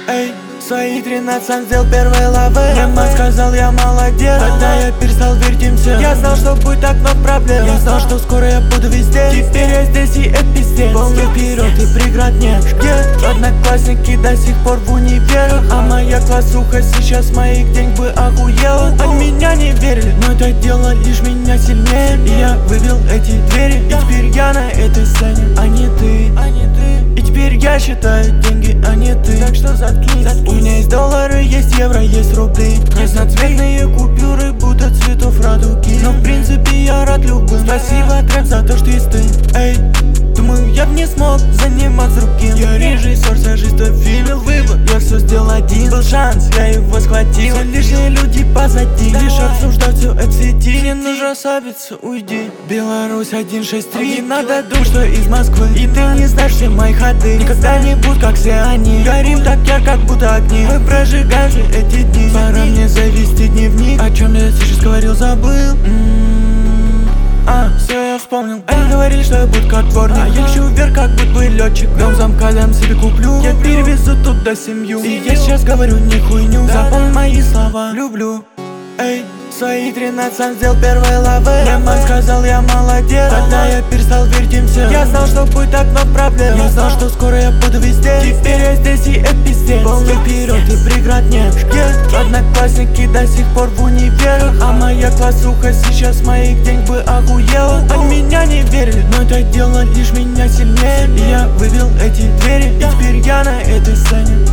Эй, свои 13 сделал первой лавы. Мама сказал, я молодец. Когда я перестал верить им всем, я знал, что будет окно проблем. Я знал, что скоро я буду везде. Теперь я здесь и это пиздец. Полный вперед и преград нет. Где одноклассники до сих пор в универах, а моя классуха сейчас моих денег бы охуела. Они меня не верили, но это дело лишь меня сильнее. И я выбил эти двери, и теперь я на этой сцене, а не ты. И теперь я считаю деньги, а не ты. Так что заткнись. У меня есть доллары, есть евро, есть рубли. Разноцветные купюры, будто цветов радуги. Но в принципе я рад любым. Спасибо, трэп, за то, что есть ты. Эй, думаю, я б не смог заниматься другим. Я режиссер, сажист, фильм выбор. Я все сделал один, был шанс, я его схватил. Все лишние люди позади, лишь обсуждать все это в сети. Не нужно расслабиться, уйди. Беларусь 163. Не надо думать, что из Москвы. И ты не знаешь все мои ходы. Никогда не будь как все они. Горим так ярко, как будто огни. Мы прожигаем же эти дни. Пора мне завести дневник. О чем я сейчас говорил, забыл. Все, я вспомнил. Они говорили, что я буду как дворник, а я лечу вверх, как будто бы летчик. Дом замкалям себе куплю, я перевезу туда семью. И я сейчас говорю не хуйню, запомни мои слова, люблю. Эй, свои 13 сделал первой лавы. Мама сказал, я молодец. Когда я перестал верить им всем, я знал, что будет окно проблем. Я знал, что скоро я буду везде. Теперь я здесь и это пиздец. Полный вперед и преград нет. Где одноклассники до сих пор в универах, а моя классуха сейчас моих денег бы охуела. Они меня не верили, но это дело лишь меня сильнее. И я выбил эти двери, и теперь я на этой сцене.